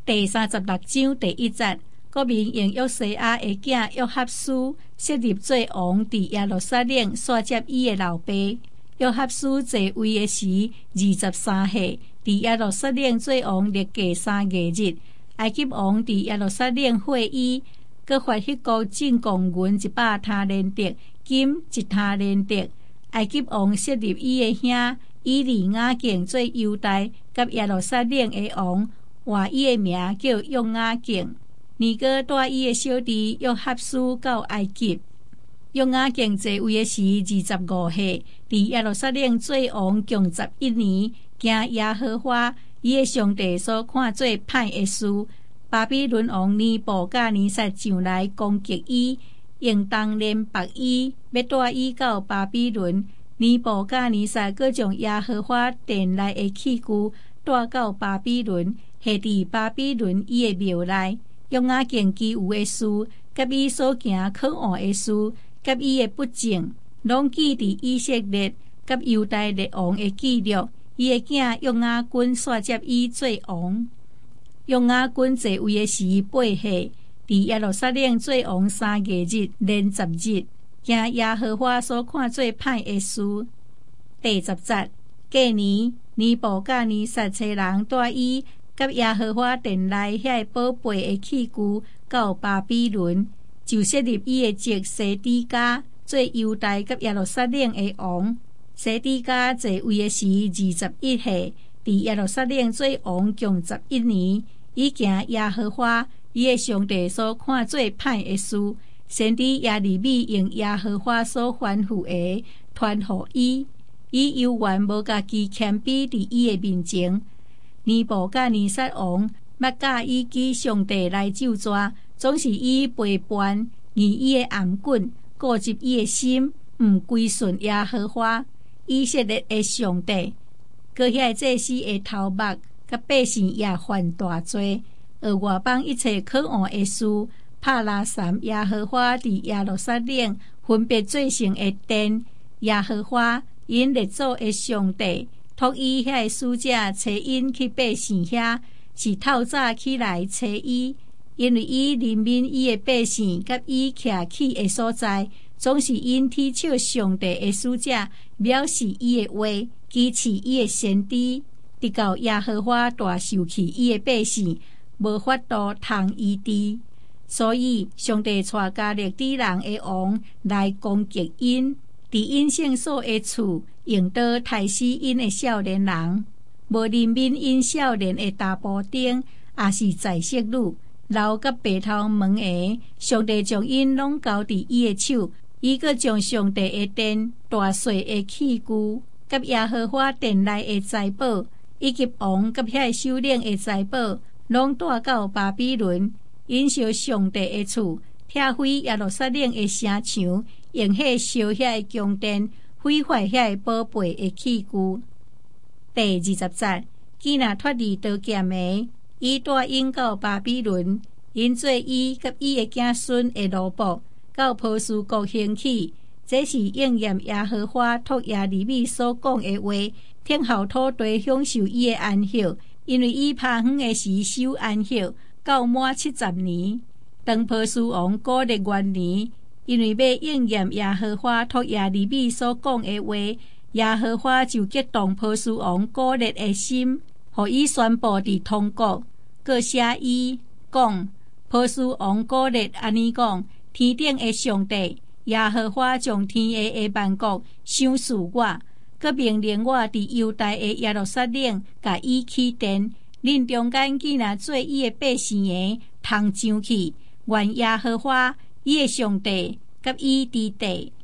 第36章第1節，國民用約西亞的囝約哈斯設立做王，佇耶路撒冷續接伊的老爸。約哈斯在位的時23歲，佇耶路撒冷做王歷屆3個月。埃及王佇耶路撒冷會議，閣發迄個進貢銀100他連得，金1他連得。埃及王設立伊的兄以利亞敬做猶大甲耶路撒冷的王，換伊的名叫約雅敬。尼哥帶伊的小弟約哈斯到埃及。約雅敬在位的時25歲，佇耶路撒冷做王共11年，行耶和華伊的上帝所看做歹的事。巴比倫王尼布甲尼撒上來攻擊伊，用銅連縛伊，要帶伊到巴比倫。尼布甲尼撒閣將耶和華殿內的器具帶到巴比倫，下佇巴比倫伊的廟內。約雅敬其餘的事，甲伊所行可惡的事，甲伊的不正，攏記佇以色列甲猶大列王的記錄。伊的囝約雅斤續接伊做王。約雅斤在位的時8歲，佇耶路撒冷做王3個月連10日，行耶和華所看做歹的事。第10節，過年尼布甲尼撒找人帶伊甲耶和華殿內遐寶貝的器具到巴比倫，就設立伊的侄西底家做猶大甲耶路撒冷的王。西底家在位的時21歲，佇耶路撒冷做王共11年。伊行耶和華伊的上帝所看做歹的事，先知耶利米用耶和華所吩咐的傳予伊，伊猶原無家己謙卑佇伊的面前。尼布甲尼撒王捌甲伊記上帝來咒詛，總是伊背叛，疑伊的頷頸，固執伊的心，毋歸順耶和華以色列的上帝。閣遐祭司的頭目，甲百姓也犯大罪，而外邦一切可惡的事，拍拉散耶和華佇耶路撒冷分別做成的殿。耶和華因列祖的上帝託伊遐使者找因去百姓遐，是透早起來找伊，因為伊憐憫伊的百姓，甲伊徛起的所在，總是因天笑上帝的使者藐視伊的話，支持伊的先知。直到耶和華大受氣伊的百姓，無法度通醫治，所以上帝帶加勒底人的王來攻擊因，佇因聖所的厝用刀殺死因的少年人，無憐憫因少年的查甫丁，也是在色女，老甲白頭毛的，上帝將因攏交佇伊的手，伊閣將上帝的殿大細的器具，甲耶和華殿內的財寶，以及王甲遐首領的財寶，攏帶到巴比倫，因燒上帝的厝，拆毀耶路撒冷的城牆，用火燒遐的宮殿，毀壞遐寶貝的器具。第20節，既若脫離刀劍的，伊帶因到巴比倫，因做伊甲伊的子孫的奴僕，到波斯國興起。這是應驗耶和華託耶利米所講的話，聽候土地享受伊的安息，因為伊耙遠的時守安息，到滿70年。當波斯王古列元年，因為要應驗耶和華託耶利米所講的話，耶和華就激動波斯王古列的心，予伊宣布佇通國，閣寫伊講：波斯王古列安尼講，天頂的上帝耶和華將天下的萬國賞賜我，閣命令我佇猶大的耶路撒冷，甲伊起殿。恁中間既若做伊的百姓的，通上去，願耶和華伊的上帝甲伊佇地。